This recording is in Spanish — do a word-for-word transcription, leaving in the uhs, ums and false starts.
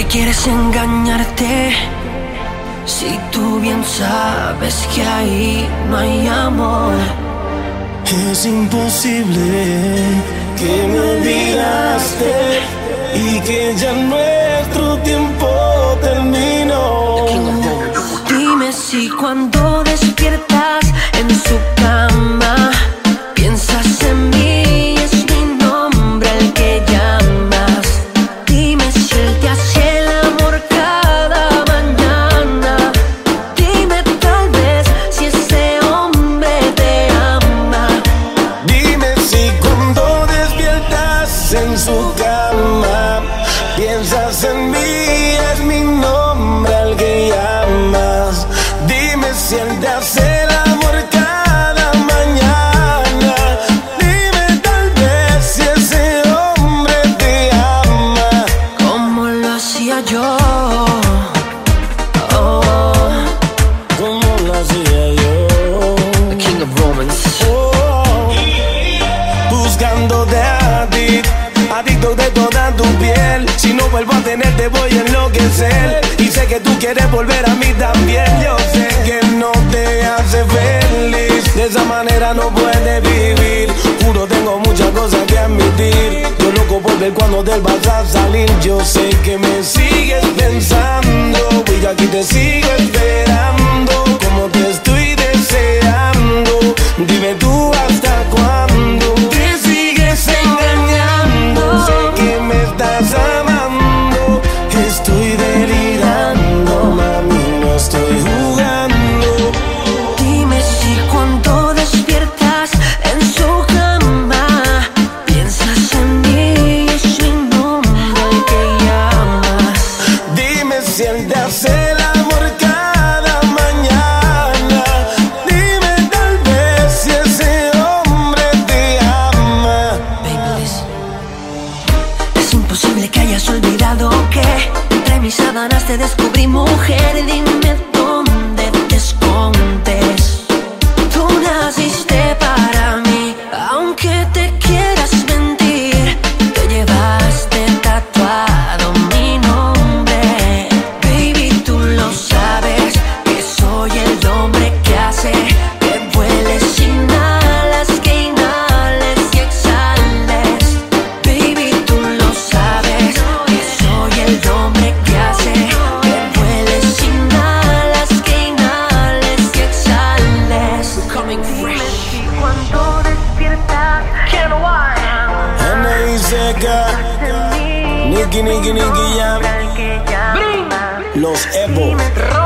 quieres engañarte si tú bien sabes que ahí no hay amor? Es imposible que me olvidaste y que ya nuestro tiempo terminó. Dime si cuando despiertas en su cama piensas en mí, es mi nombre el que llamas. Dime si él te hace el amor cada mañana. Dime tal vez si ese hombre te ama. Dime si cuando despiertas en su cama piensas en mí, es mi nombre el que llamas. Dime si él te hace el amor cada mañana. Dime tal vez si ese hombre te ama como lo hacía yo. Oh, como lo hacía yo. the king of romance. Oh, buscándote a ti, adicto de toda tu piel. Si no vuelvo a tenerte voy a enloquecer. Y sé que tú quieres volver a mí también. Yo sé que no te hace feliz, de esa manera no puedes vivir. Juro tengo muchas cosas que admitir. Yo loco por ver cuando te vas a salir. Yo sé que me sigues pensando y yo aquí te sigo esperando. Como te estoy deseando. Dime tú hasta cuándo te sigues engañando. Sé que me estás amando. Estoy delirando, mami, no estoy jugando. Dime si cuando despiertas en su cama piensas en mí, es mi nombre el que llamas. Dime si él te hace el amor cada mañana. Dime tal vez si ese hombre te ama. Baby, listen. Es imposible que hayas olvidado que entre mis sábanas te descubrí, mujer. Dime dónde te escondes. Tú naciste para mí, aunque te quieras mentir. Te llevaste tatuado mi nombre. Baby, tú lo sabes, que soy el hombre que hace que vueles sin alas, que inhales y exhales. Baby, tú lo sabes, que soy el hombre que hace que vueles sin alas, que inhales y exhales. Coming fresh. Cuando despiertas, Ken White, Ana y Seca, Nicky, Nicky, Nicky, Jam, Los Evo.